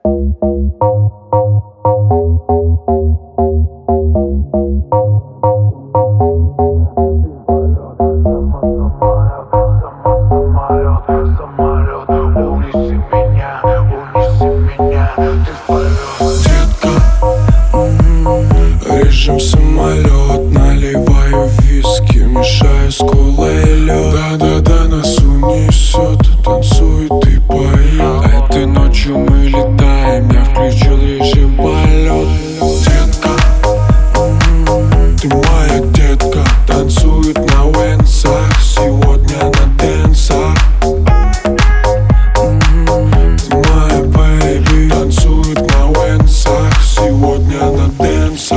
Режем самолет, наливаю виски, мешаю с колой и лед. Да-да-да, нас унесет, танцует и поет. Этой ночью мы летаем, я включил режим полет. Детка, ты моя детка, танцует на венсах, сегодня на дэнсах. Ты моя бэйби, танцует на венсах, сегодня на дэнсах.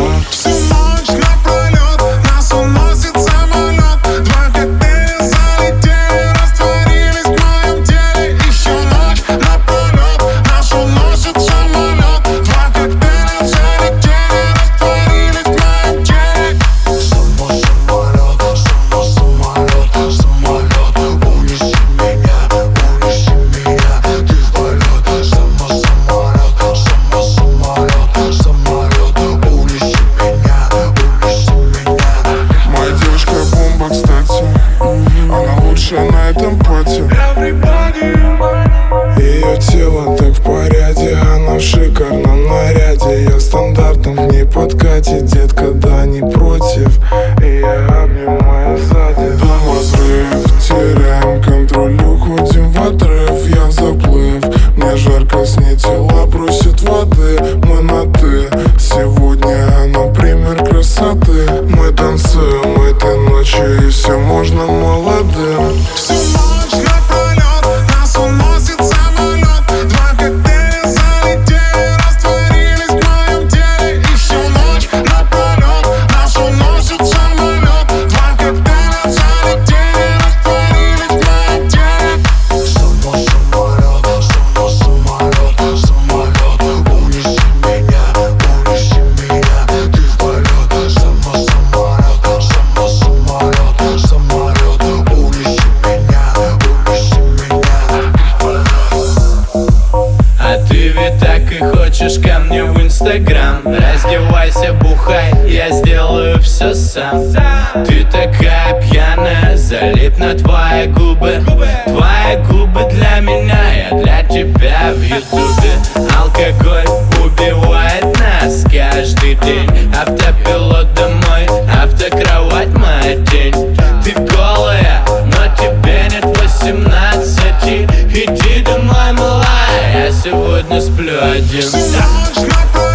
На этом пати ее тело так в порядке, она в шикарном наряде. Я стандартом в ней подкате, детка, да не против. И я обнимаю сзади. Там разрыв, теряем контроль, уходим в отрыв. Я в заплыв, мне жарко, с ней тела просят воды. Мы на ты, сегодня она пример красоты. Мы танцуем этой ночью, и все можно молодым. Всю ночь напролет нас уносит самолет. Два коктейля залетели, растворились в моем теле. И всю ночь напролет нас уносит самолет. Два коктейля залетели, растворились в моем теле. Самолет, самолет, унеси меня, ты в полет. Самолет, унеси меня. А ты ведь так и хочешь ко мне в Инстаграм. Раздевайся, бухай, я сделаю все сам. Ты такая пьяная, залипну твои губы. Твои губы для меня, я для тебя в ютубе. Алкоголь убивает нас каждый день. Автопилот домой, автокровать моя тень. Ты голая, но тебе нет 18. Иди домой, малая, я сегодня сплю один. Всю ночь напролет